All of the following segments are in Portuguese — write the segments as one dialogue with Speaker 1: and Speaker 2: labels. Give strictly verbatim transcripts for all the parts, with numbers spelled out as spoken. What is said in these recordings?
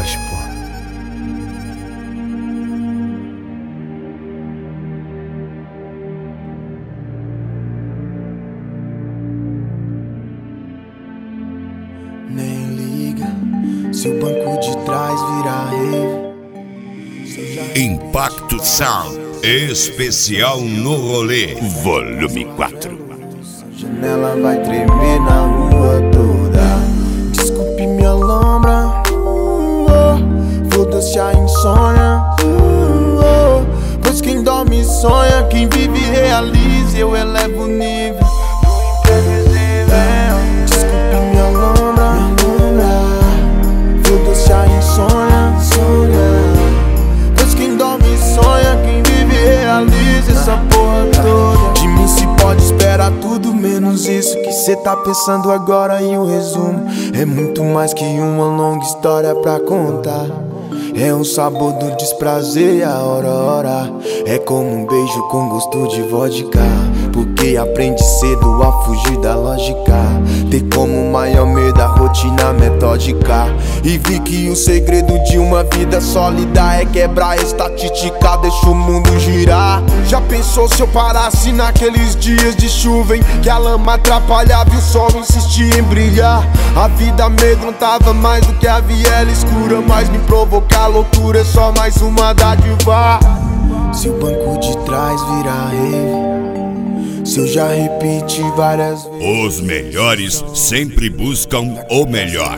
Speaker 1: Porsche, pô. Nem liga se o banco de trás virar rave.
Speaker 2: Impacto Sound especial no rolê, volume quatro.
Speaker 1: A janela vai tremer na rua toda. Desculpe minha lombra, uh, oh. Foda-se a insônia, uh, oh. Pois quem dorme sonha, quem vive realiza. Eu elevo o nível do imprevisível. Desculpe minha lombra, foda-se a insônia, insônia. Pois quem dorme sonha, quem vive realiza essa porra toda. De mim se pode esperar tudo menos isso que cê tá pensando agora. E o resumo é muito mais que uma longa história pra contar. É um sabor do desprazer e a hora hora é como um beijo com gosto de vodka. Porque aprende cedo a fugir da lógica. Ter como maior medo a rotina metódica. E vi que o segredo de uma vida sólida é quebrar a estatística, deixa o mundo girar. Já pensou se eu parasse naqueles dias de chuva em que a lama atrapalhava e o sol insistia em brilhar? A vida amedrontava mais do que a viela escura, mas me provocar loucura é só mais uma dádiva. Se o banco de trás virar rave, se eu já repeti várias vezes.
Speaker 2: Os melhores sempre buscam o melhor.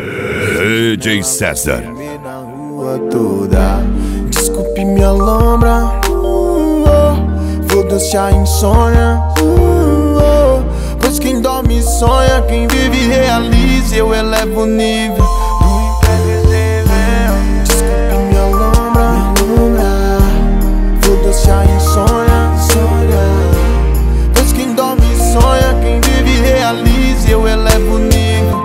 Speaker 2: D J César.
Speaker 1: Na rua toda. Desculpe minha lombra, uh, oh. Foda-se a insônia, uh, oh. Pois quem dorme sonha, quem vive realiza. Eu elevo o nível do imprevisível. Desculpe minha lombra, foda-se a insônia, insônia. Pois quem dorme sonha, quem vive realiza. Eu elevo o nível.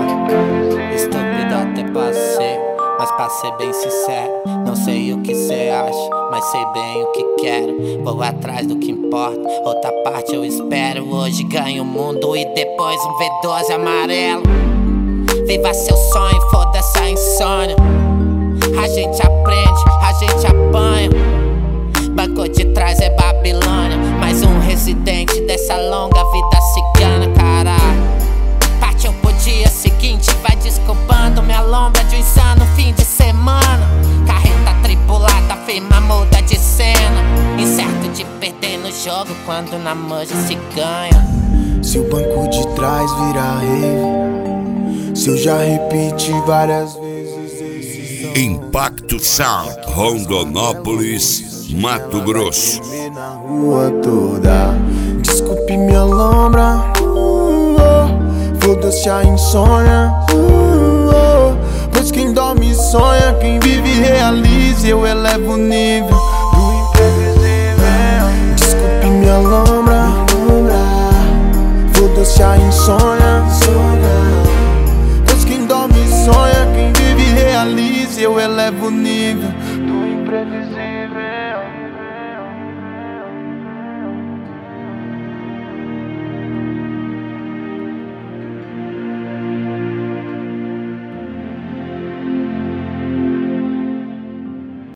Speaker 3: Estúpido até passei, mas pra ser bem sincero, não sei o que cê acha, mas sei bem o que quero. Vou atrás do que importa, outra parte eu espero. Hoje ganho o mundo e depois um V doze amarelo. Viva seu sonho, foda-se a insônia. A gente aprende, a gente apanha. Banco de trás é Babilônia, mais um residente dessa longa vida cigana, caralho. Partiu pro dia seguinte, vai desculpando minha lombra de um insano fim de semana. Carreta tripulada, firma muda de cena. Incerto de perder no jogo quando na manja se ganha.
Speaker 1: Se o banco de trás virar rave, se eu já repeti várias vezes.
Speaker 2: Impacto Sound, Rondonópolis, Mato Grosso.
Speaker 1: Na rua toda. Desculpe minha lombra, uh, oh. Foda-se a insônia, uh, oh. Pois quem dorme sonha, quem vive realiza. Eu elevo o nível